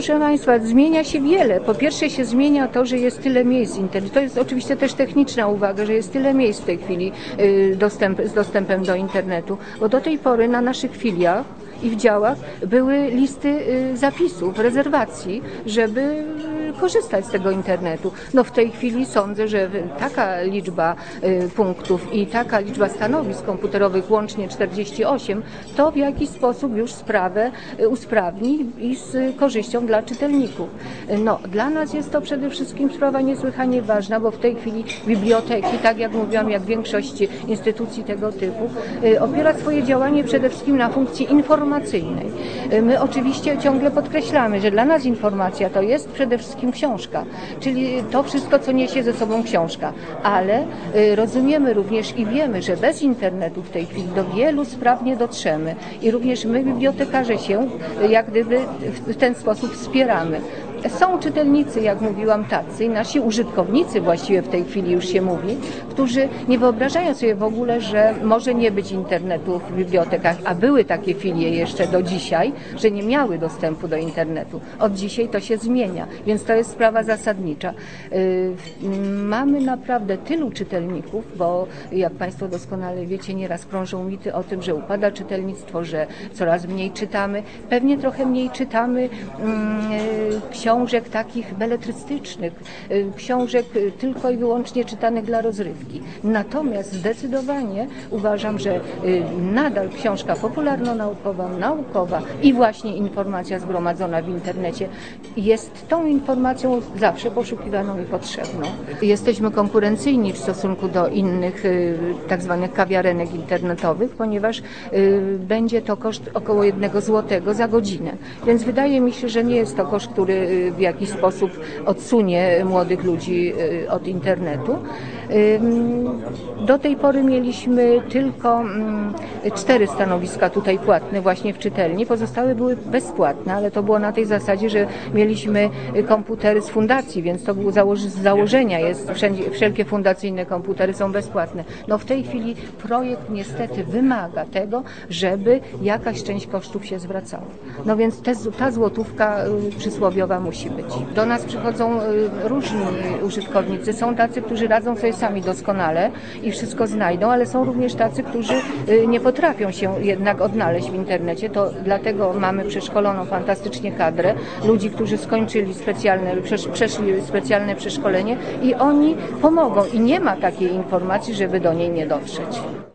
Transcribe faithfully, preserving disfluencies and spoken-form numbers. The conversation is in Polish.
proszę Państwa, zmienia się wiele. Po pierwsze się zmienia to, że jest tyle miejsc internetu. To jest oczywiście też techniczna uwaga, że jest tyle miejsc w tej chwili dostęp, z dostępem do internetu, bo do tej pory na naszych filiach i w działach były listy zapisów, rezerwacji, żeby korzystać z tego internetu. No w tej chwili sądzę, że taka liczba punktów i taka liczba stanowisk komputerowych, łącznie czterdzieści osiem, to w jakiś sposób już sprawę usprawni i z korzyścią dla czytelników. No, dla nas jest to przede wszystkim sprawa niesłychanie ważna, bo w tej chwili biblioteki, tak jak mówiłam, jak większość instytucji tego typu, opiera swoje działanie przede wszystkim na funkcji informacyjnej. My oczywiście ciągle podkreślamy, że dla nas informacja to jest przede wszystkim książka, czyli to wszystko, co niesie ze sobą książka, ale rozumiemy również i wiemy, że bez internetu w tej chwili do wielu spraw nie dotrzemy i również my, bibliotekarze, się jak gdyby w ten sposób wspieramy. Są czytelnicy, jak mówiłam, tacy, nasi użytkownicy właściwie w tej chwili już się mówi, którzy nie wyobrażają sobie w ogóle, że może nie być internetu w bibliotekach, a były takie filie jeszcze do dzisiaj, że nie miały dostępu do internetu. Od dzisiaj to się zmienia, więc to jest sprawa zasadnicza. Mamy naprawdę tylu czytelników, bo jak Państwo doskonale wiecie, nieraz krążą mity o tym, że upada czytelnictwo, że coraz mniej czytamy. Pewnie trochę mniej czytamy książek, książek takich beletrystycznych, książek tylko i wyłącznie czytanych dla rozrywki. Natomiast zdecydowanie uważam, że nadal książka popularno-naukowa, naukowa i właśnie informacja zgromadzona w internecie jest tą informacją zawsze poszukiwaną i potrzebną. Jesteśmy konkurencyjni w stosunku do innych tak zwanych kawiarenek internetowych, ponieważ będzie to koszt około jednego złotego za godzinę. Więc wydaje mi się, że nie jest to koszt, który w jakiś sposób odsunie młodych ludzi od internetu. Do tej pory mieliśmy tylko cztery stanowiska tutaj płatne właśnie w czytelni, pozostałe były bezpłatne, ale to było na tej zasadzie, że mieliśmy komputery z fundacji, więc to było założ- z założenia jest, wszędzie, wszelkie fundacyjne komputery są bezpłatne. No w tej chwili projekt niestety wymaga tego, żeby jakaś część kosztów się zwracała. No więc te, ta złotówka przysłowiowa musi być. Do nas przychodzą różni użytkownicy. Są tacy, którzy radzą sobie sami doskonale i wszystko znajdą, ale są również tacy, którzy nie potrafią się jednak odnaleźć w internecie. To dlatego mamy przeszkoloną fantastycznie kadrę ludzi, którzy skończyli specjalne, przeszli specjalne przeszkolenie i oni pomogą. I nie ma takiej informacji, żeby do niej nie dotrzeć.